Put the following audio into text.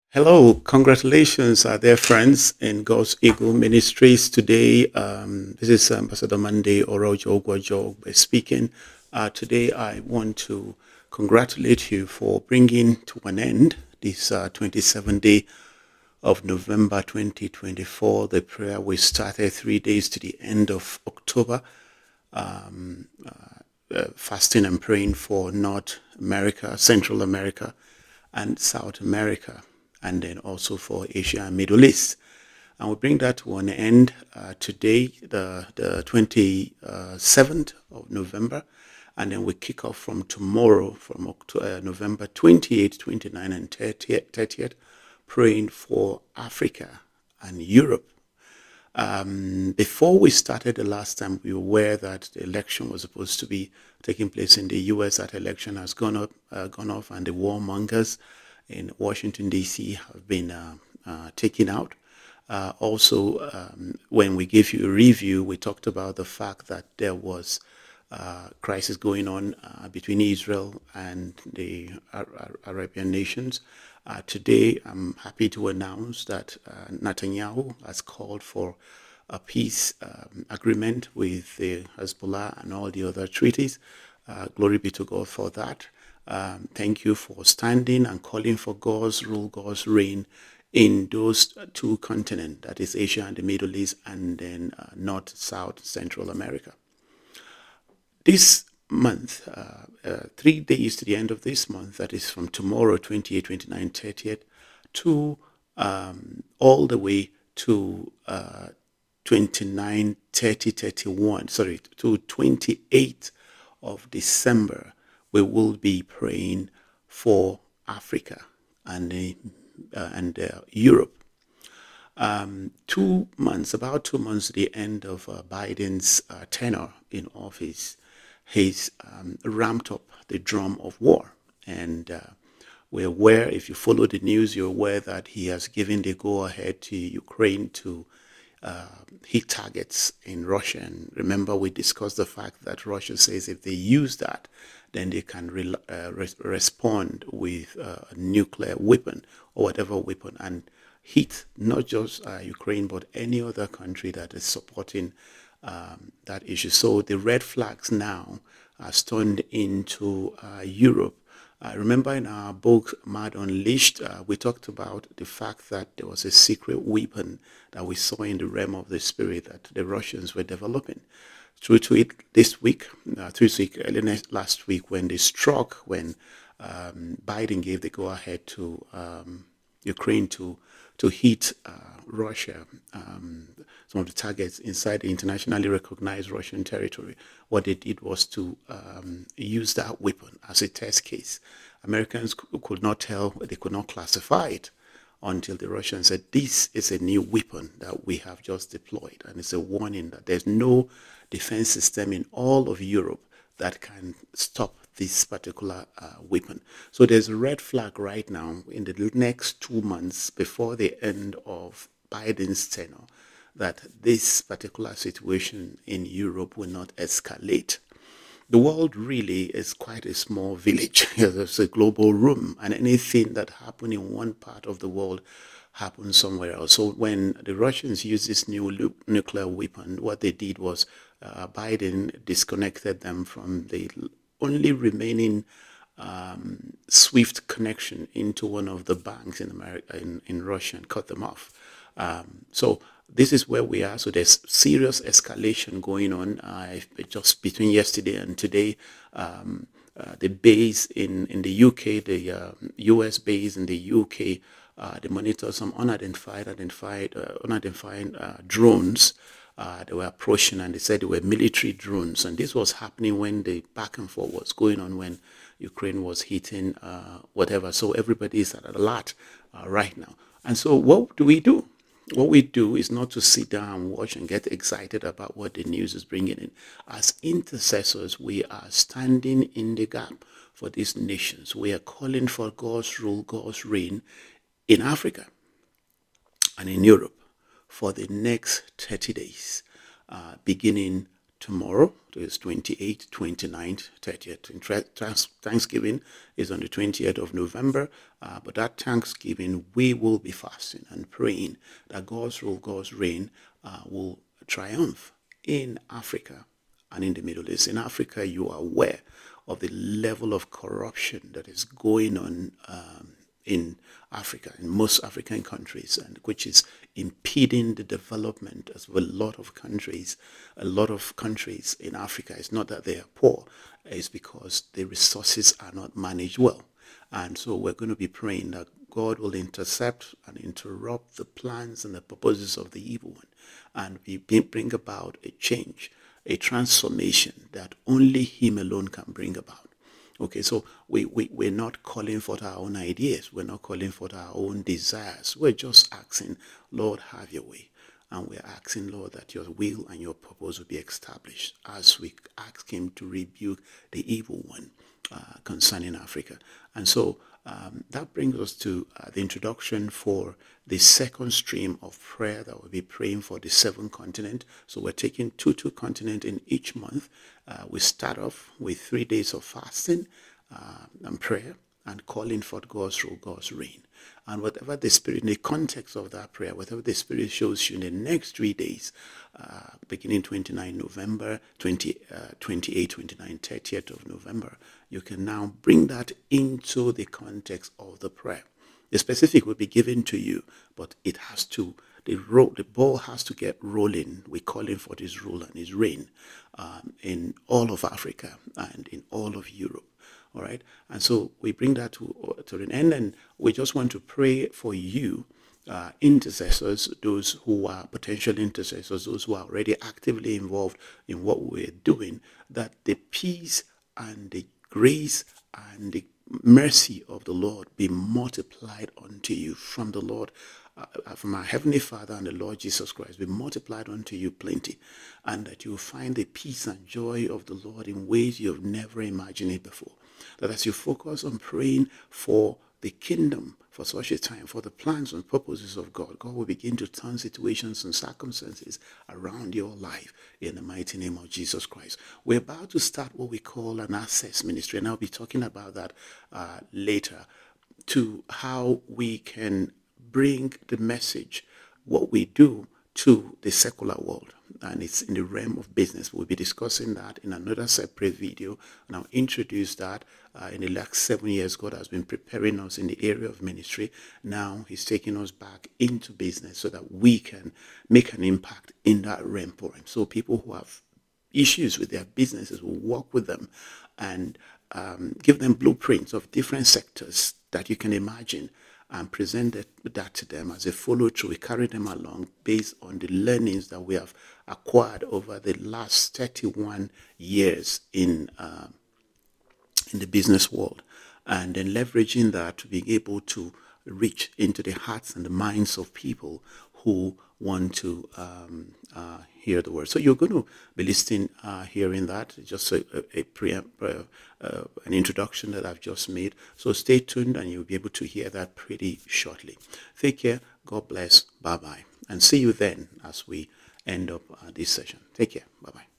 Hello, congratulations, dear friends in God's Eagle Ministries. Today, this is Ambassador Monday Orojo Ogwajo speaking. Today, I want to congratulate you for bringing to an end this 27th day of November 2024. The prayer we started 3 days to the end of October, fasting and praying for North America, Central America, and South America, and then also for Asia and Middle East. And we bring that to an end today, the 27th of November, and then we kick off from tomorrow, from November 28th, 29th, and 30th, praying for Africa and Europe. Before we started the last time, we were aware that the election was supposed to be taking place in the U.S. That election has gone off, and the warmongers in Washington, D.C. have been taken out. When we gave you a review, we talked about the fact that there was crisis going on between Israel and the Arabian nations. Today, I'm happy to announce that Netanyahu has called for a peace agreement with the Hezbollah and all the other treaties. Glory be to God for that. Thank you for standing and calling for God's rule, God's reign in those two continents, that is Asia and the Middle East, and then North, South, Central America. This month, 3 days to the end of this month, that is from tomorrow, 28th, 29th, 30th, to all the way to 29, 30, 31, sorry, to 28th of December, we will be praying for Africa and Europe. 2 months, about 2 months, the end of Biden's tenure in office, he's ramped up the drum of war. And we're aware, if you follow the news, you're aware that he has given the go-ahead to Ukraine to hit targets in Russia. And remember, we discussed the fact that Russia says if they use that, then they can respond with a nuclear weapon or whatever weapon and hit not just Ukraine, but any other country that is supporting that issue. So the red flags now are turned into Europe. Remember in our book, Mad Unleashed, we talked about the fact that there was a secret weapon that we saw in the realm of the spirit that the Russians were developing. Through to it this week, early last week, when Biden gave the go-ahead to Ukraine to hit Russia, some of the targets inside the internationally recognized Russian territory. What they did was to use that weapon as a test case. Americans could not tell, they could not classify it until the Russians said, this is a new weapon that we have just deployed. And it's a warning that there's no defense system in all of Europe that can stop this particular weapon. So there's a red flag right now in the next 2 months before the end of Biden's tenure that this particular situation in Europe will not escalate. The world really is quite a small village. It's a global room, and anything that happens in one part of the world happens somewhere else. So when the Russians used this new nuclear weapon, what they did was Biden disconnected them from the only remaining SWIFT connection into one of the banks in America, in Russia, and cut them off. So this is where we are. So there's serious escalation going on just between yesterday and today. The base in the UK, the US base in the UK, they monitor some unidentified drones. They were approaching, and they said they were military drones. And this was happening when the back and forth was going on when Ukraine was hitting whatever. So everybody is at alert right now. And so what do we do? What we do is not to sit down and watch and get excited about what the news is bringing in. As intercessors, we are standing in the gap for these nations. We are calling for God's rule, God's reign in Africa and in Europe for the next 30 days, beginning tomorrow. It's 28th, 29th, 30th. Thanksgiving is on the 20th of November. But that Thanksgiving, we will be fasting and praying that God's rule, God's reign will triumph in Africa and in the Middle East. In Africa, you are aware of the level of corruption that is going on in Africa, in most African countries, and which is impeding the development of a lot of countries. A lot of countries in Africa, it's not that they are poor, it's because the resources are not managed well. And so we're going to be praying that God will intercept and interrupt the plans and the purposes of the evil one, and bring about a change, a transformation that only Him alone can bring about. Okay, so we're not calling for our own ideas. We're not calling for our own desires. We're just asking, Lord, have your way. And we're asking, Lord, that your will and your purpose will be established as we ask Him to rebuke the evil one concerning Africa. And so that brings us to the introduction for the second stream of prayer that we'll be praying for the seven continent. So we're taking two continent in each month. We start off with 3 days of fasting and prayer and calling for God's rule, God's reign. And whatever the Spirit, in the context of that prayer, whatever the Spirit shows you in the next 3 days, beginning 29 November, 28, 29, 30th of November, you can now bring that into the context of the prayer. The specific will be given to you, but it has to, the ball has to get rolling. We're calling for His rule and His reign in all of Africa and in all of Europe. All right. And so we bring that to an end, and we just want to pray for you, intercessors, those who are potential intercessors, those who are already actively involved in what we're doing, that the peace and the grace and the mercy of the Lord be multiplied unto you from the Lord, from our Heavenly Father and the Lord Jesus Christ, be multiplied unto you plenty, and that you will find the peace and joy of the Lord in ways you have never imagined it before. That as you focus on praying for the kingdom for such a time, for the plans and purposes of God, God will begin to turn situations and circumstances around your life in the mighty name of Jesus Christ. We're about to start what we call an access ministry, and I'll be talking about that later, to how we can bring the message, what we do, to the secular world. And it's in the realm of business. We'll be discussing that in another separate video, and I'll introduce that. In the last 7 years, God has been preparing us in the area of ministry. Now He's taking us back into business so that we can make an impact in that realm for Him. So people who have issues with their businesses will work with them and give them blueprints of different sectors that you can imagine, and present that to them as a follow-through. We carry them along based on the learnings that we have acquired over the last 31 years in the business world, and then leveraging that to be able to reach into the hearts and the minds of people who want to hear the word. So you're going to be listening, hearing that, just an introduction that I've just made. So stay tuned, and you'll be able to hear that pretty shortly. Take care. God bless. Bye-bye. And see you then as we end up this session. Take care. Bye-bye.